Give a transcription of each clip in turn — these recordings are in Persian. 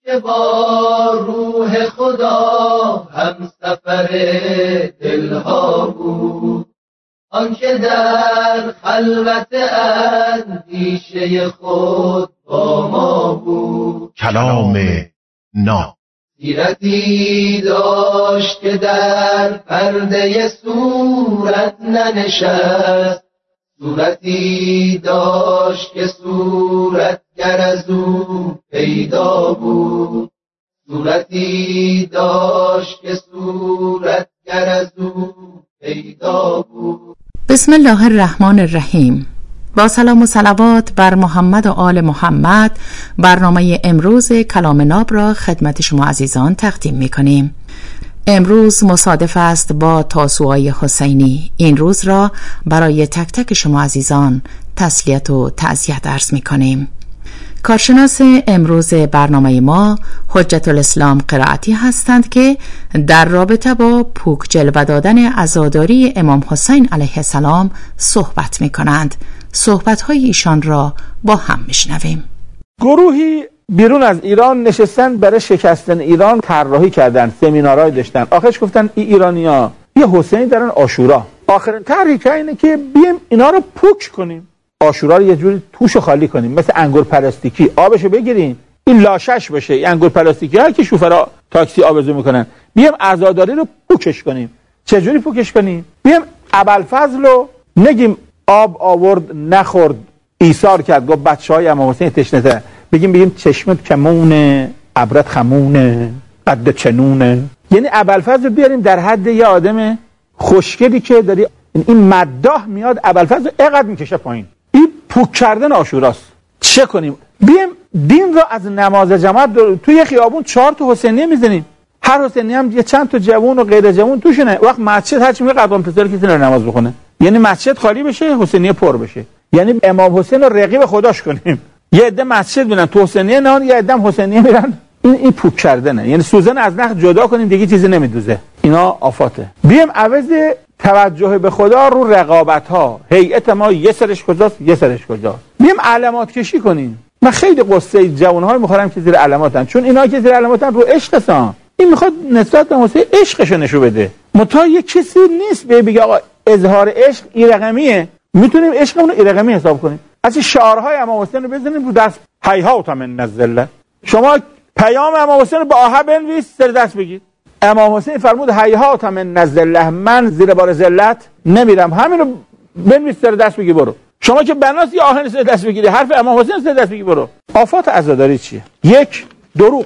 که با روح خدا هم سفر دلها بود، آنکه در خلوت اندیشه خود با ما بود. کلام ناب سیرتی داشت که در پرده صورت ننشست، صورتی داشت که صورتگر از او پیدا بود، صورتی داشت که صورتگر از او پیدا بود. بسم الله الرحمن الرحیم. با سلام و صلوات بر محمد و آل محمد، برنامه امروز کلام ناب را خدمت شما عزیزان تقدیم می کنیم. امروز مصادف است با تاسوعای حسینی. این روز را برای تک تک شما عزیزان تسلیت و تعزیت عرض می کنیم. کارشناس امروز برنامه ما حجت الاسلام قرائتی هستند که در رابطه با پوک جلوه دادن عزاداری امام حسین علیه السلام صحبت می کنند. صحبت‌های ایشان را با هم میشنویم. گروهی بیرون از ایران نشستن برای شکستن ایران طراحی کردن، سمینارهای داشتن. آخرش گفتن ای ایرانی‌ها یه حسینی دارن عاشورا. آخرین طرحی اینه که بیایم اینا رو پوک کنیم. عاشورا رو یه جوری توشو خالی کنیم، مثل انگور پلاستیکی آبشو بگیریم، این لاشش بشه. این انگور پلاستیکی ها که شوفرا تاکسی آبزو میکنن، بیایم عزاداری رو پوکش کنیم. چه جوری پوکش کنیم؟ بیایم ابوالفضل رو نگیم آب آورد نخورد ایثار کرد، گفت بچهای امام حسین تشنه، بگیم چشمت کمونه، ابرت خمونه، قد چنونه. یعنی ابوالفضل رو بیاریم در حد یه آدم خوشگلی که داری این مداح میاد، ابوالفضل اینقدر میکشه پایین. این پوک کردن عاشوراست. چه کنیم؟ بیایم دین رو از نماز جماعت توی یه خیابون 4 تا حسینیه میزنیم، هر حسینیه هم یه چند تا جوون و غیر جوون توشونه. وقت مسجد هر چی میگه قدم پسر کسی نره نماز بخونه، یعنی مسجد خالی بشه، حسینیه پر بشه. یعنی امام حسین رو رقیب خداش کنیم. یه عده مسجد میرن تو حسینیه نه، یه عده حسینیه میرن. این پوک کردنه. یعنی سوزن از نخ جدا کنیم، دیگه چیزی نمیدوزه. اینا آفاته. بیایم عوض توجه به خدا رو رقابت ها، هیئت ما یه سرش کجاست یه سرش کجاست، بیایم علامات کشی کنیم. من خیلی قصه جوان‌ها رو می‌خورم که زیر علاماتن، چون اینا که زیر علاماتن رو عشق هستن. این میخواد نسبت به حسین عشقشو نشون بده. متا یه کسی نیست بگه آقا اظهار عشق این رقمیه، میتونیم عشقمون رو این رقمی حساب کنیم. از شعارهای امام حسین رو بزنیم رو دست، هیهات من الذله. شما پیام امام حسین رو با آهه بنویس، سر دست بگید. امام حسین فرمود هیهات من الذله، من زیر بار ذلت نمیرم. همین رو بنویس سر دست بگی برو. شما که بناس یا آهن سر دست بگیری، حرف امام حسین سر دست بگی برو. آفات عزاداری چیه؟ یک، دروغ.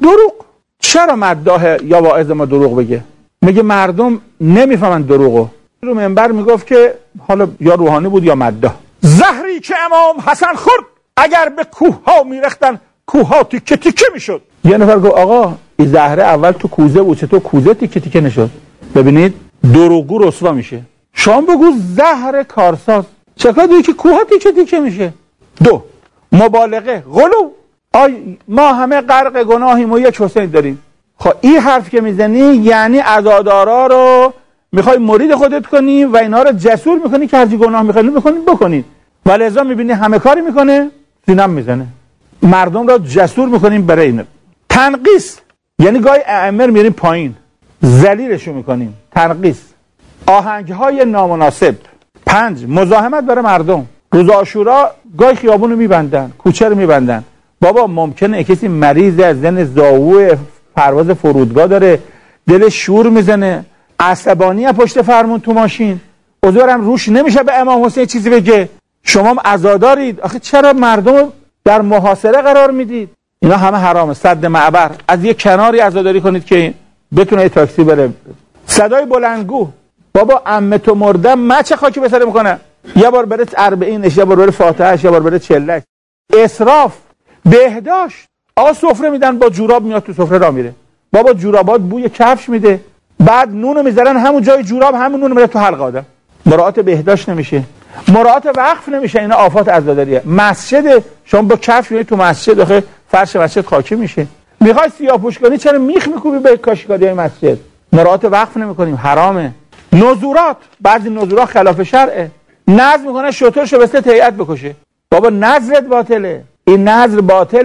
چرا مداح یا واعظ ما دروغ بگه؟ میگه مردم نمیفهمن دروغو. رو منبر میگفت که حالا یا روحانی بود یا مداح، زهری که امام حسن خورد اگر به کوه ها میرختن کوه ها تیکه تیکه میشد. یه نفر گفت آقا این زهره اول تو کوزه بود، چطور کوزه تیکه تیکه نشد؟ ببینید دروغگو رسوا میشه. شما بگو زهر کارساز، چکار دیگه که کوه ها تیکه تیکه میشه. 2، مبالغه، غلو. ما همه غرق گناهیم و یک حسین داریم. خب این حرف که میزنی یعنی عزادارا رو میخوای مرید خودت کنی و اینا رو جسور میکنی که هرچی گناه میخواید بکنید. ولذا میبینی همه کاری میکنه، سینم میزنه. مردم رو جسور میکنیم برای این. تنقیس، یعنی گاهی ائمه میاریم پایین، ذلیلشو میکنیم. تنقیس. آهنگهای نامناسب. 5، مزاحمت برای مردم. روز عاشورا گاهی خیابونو میبندن، کوچه رو میبندن. بابا ممکنه کسی مریض از زن زاویه پرواز فرودگاه داره، دلش شور میزنه، عصبانی پشت فرمون تو ماشین، عذرم روش نمیشه به امام حسین چیزی بگه. شما هم عزادارید، آخه چرا مردم در محاصره قرار میدید؟ اینا همه حرامه. سد معبر، از یه کناری عزاداری کنید که بتونه یه تاکسی بره. صدای بلندگو، بابا عمه تو مرده مچ خاکی به سر میکنه، یه بار بره 40، یه بار بره فاتحهش، یه بار بره 40. اسراف. بهداشت، آقا سفره میدن با جوراب میاد تو سفره را میره، بابا جورابات بوی کفش میده، بعد نونو میذارن همون جای جوراب، همون نونو میره تو حلق آدم. مراعات بهداشت نمیشه، مراعات وقف نمیشه. اینا آفات عزاداریه. مسجد شما با کفش میری تو مسجد، آخه فرش مسجد خاکی میشه. میخوای سیاه‌پوش کنی چرا میخ میکوبی به کاشیکاریای مسجد؟ مراعات وقف نمیکنیم، حرامه. نذورات، بعضی نذورات خلاف شرعه. نذر میکنه شترشو به سه هیئت بکشه، بابا نذرت باطله. این نذر باطله.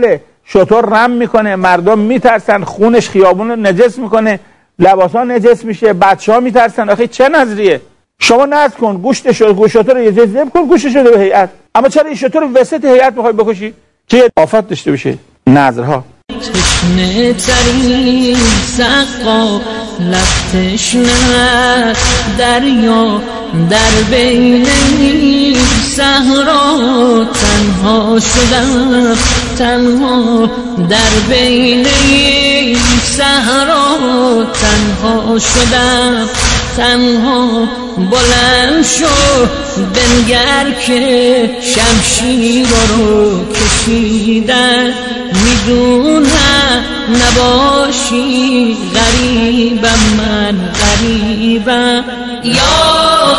شطور رم میکنه، مردم میترسن، خونش خیابون رو نجس میکنه، لباسا نجس میشه، بچه‌ها میترسن. آخه چه نظریه؟ شما نذر کن گوشت شطور رو یه جای ذبح کن، گوشتش رو به هیئت. اما چرا این شطور وسط هیئت میخوای بکشی که آفت داشته باشه؟ نظرها. تشنه ترین سقا لب تشنه دریا در بین صحرا تنها شدم، تنها در بین صحرا تنها شدم، تنها بلند شو بنگر که شمشیر رو کشیدن، میدونم نباشی غریبم، من غریبم. یا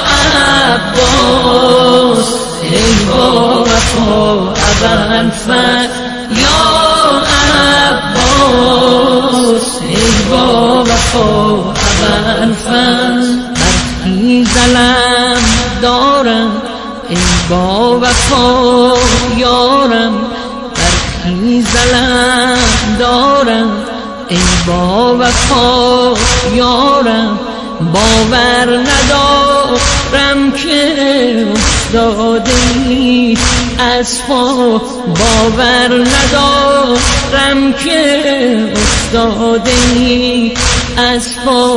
عباس ای با وفا ابوالفضل، یا عباس ای با وفا ابوالفضل. برخی زلم دارم ای با وفا یارم، برخی زلم دارم ای با وفا یارم، باور ندارم که افتادی از پا، باور ندارم که افتادی از پا.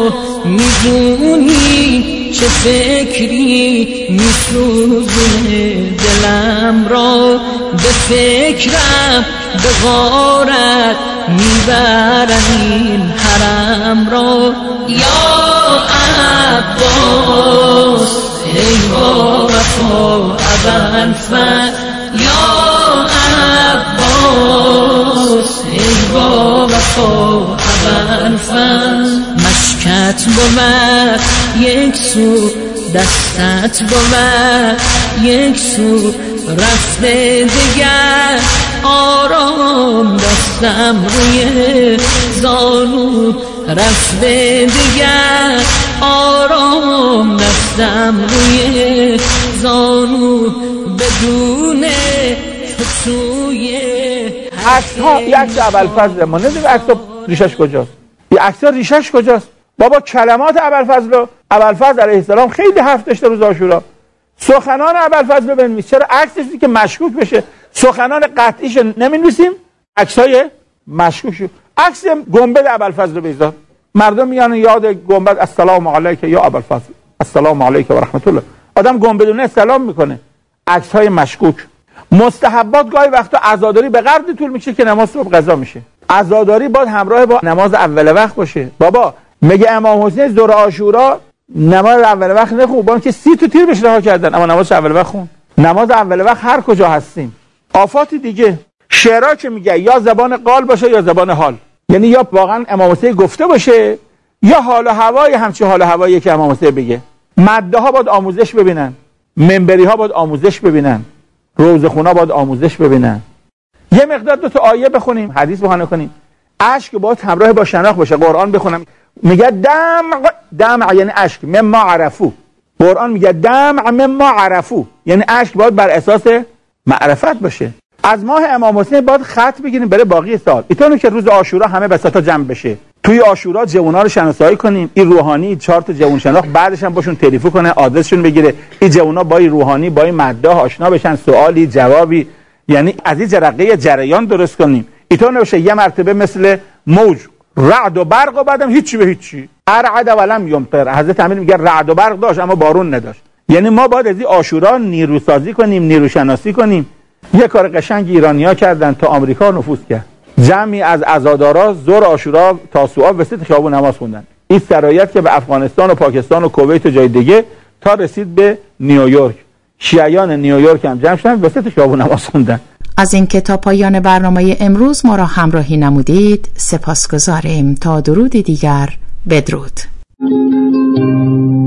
میدونی چه فکری میسوزونه دلم را، به فکرم به غارت میبرم این حرم را. یا عباس ای با وفا ابوالفضل، یا عباس ای با وفا ابوالفضل. مشکت بود یک سو، دستت بود یک سو، رفته دیگر آرام دستم روی زانو، رفته دیگر آرام دستم روی زانو، بدون توی عکس ها. یک عکس ابوالفضل ما نمیدونیم عکس ریشش کجاست، این عکس ریشش کجاست؟ بابا کلمات ابوالفضل علیه السلام خیلی حرف داشته روز عاشورا. سخنان ابوالفضل رو بنویس، چرا عکسش که مشکوک بشه؟ سخنان قطعیش نمی‌نویسیم، عکسای مشکوک شو. عکس گنبد ابوالفضل رو بذار، مردم میان یاد گنبد، السلام علیک یا ابوالفضل، السلام علیک و رحمت الله. آدم گنبدونه سلام میکنه. عکس‌های مشکوک. مستحبات گاهی وقتا عزاداری به قدر طول میکشه که نماز صبح قضا میشه. عزاداری باید همراه با نماز اول وقت باشه. بابا میگه امام حسین ظهر عاشورا نماز اول وقت نخون، با اینکه 30 تا تیر بهش رها کردن، اما نماز اول وقت خون. نماز اول وقت هر کجا هستیم. آفات دیگه شعرها که میگه یا زبان قال باشه یا زبان حال، یعنی یا واقعا امام حسین گفته باشه یا حال و هوای همچین حال و هوایی که امام حسین بگه. مده ها باید آموزش ببینن، منبری ها باید آموزش ببینن، روزخونا باید آموزش ببینن. یه مقدار 2 تا آیه بخونیم، حدیث بخونه کنیم. اشک باید همراه با شناخت باشه. قرآن بخونم میگه دمع یعنی اشک، مما عرفو. قرآن میگه دمع مما عرفو، یعنی اشک باید بر اساس معرفت باشه. از ماه امام حسین باید خط بگیریم برای باقی سال، اینطوری که روز عاشورا همه بساطا جمع بشه. توی عاشورا جوونا رو شناسایی کنیم. این روحانی 4 تا جوون شناخت، بعدش هم باشون تلفن کنه، آدرسشون بگیره. این جوونا با این روحانی با این مداح آشنا بشن، سوالی جوابی، یعنی از این جرقه جریان درست کنیم. اینطور نباشه یه مرتبه مثل موج رعد و برق و بعدم هیچی به هیچی. ارعد ولم یمطر. حضرت امیر میگه رعد و برق داشت اما بارون نداشت. یعنی ما باید از این عاشورا نیروسازی کنیم، نیروشناسی کنیم. یه کار قشنگ ایرانی‌ها کردن تا آمریکا نفوذ کرد. جمعی از عزادارا ظهر عاشورا تاسوعا وسط خیابون نماز خوندن. این سرایت که به افغانستان و پاکستان و کویت و جای دیگه تا رسید به نیویورک. شیعیان نیویورک هم جمع شدن وسط خیابون نماز خوندن. از این که تا پایان برنامه امروز ما را همراهی نمودید سپاسگزاریم. تا درودی دیگر، بدرود.